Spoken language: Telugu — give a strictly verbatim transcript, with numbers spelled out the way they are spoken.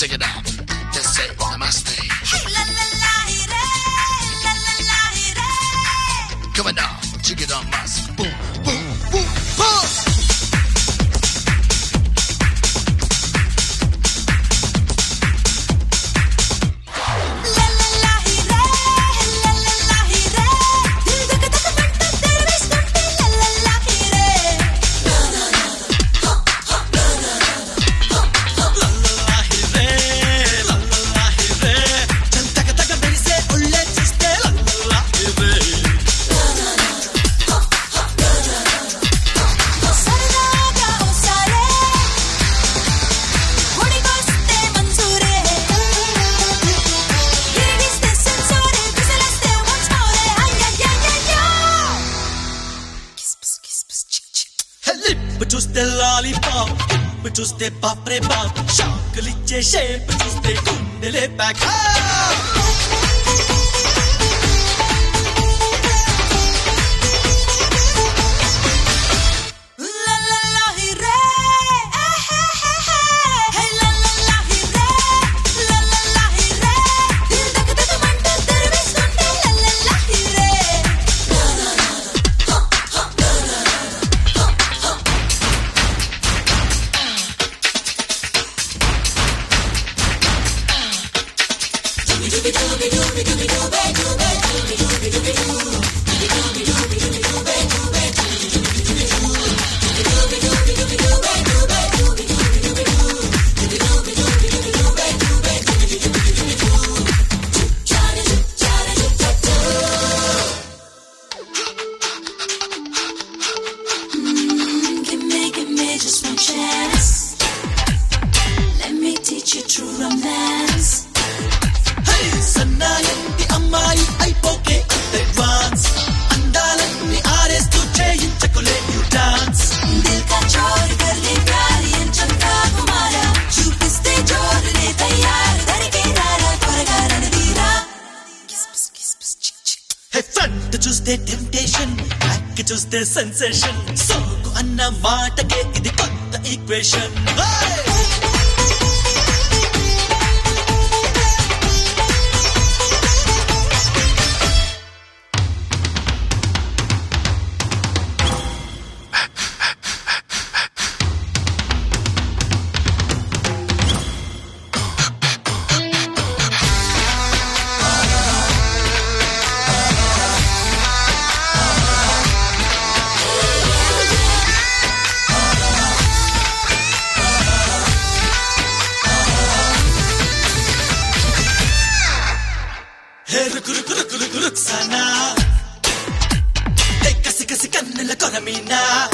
Take it out. Just say namaste. Hey la la la re, la la la re. Come on now, check it out, mas. Boom, boom, boom, boom. చూస్తే లాలీపాప్ హిప్ చూస్తే బాప్రే బాప్ షాకులిచ్చే షేప్ చూస్తే గుండెలే ప్యాక్ చూస్తే టెంప్టేషన్ బ్యాక్ చూస్తే సెన్సేషన్ సోకు అన్న మాటకే ఇది కొత్త equation Ruksana, kasi kasi kannila koramina.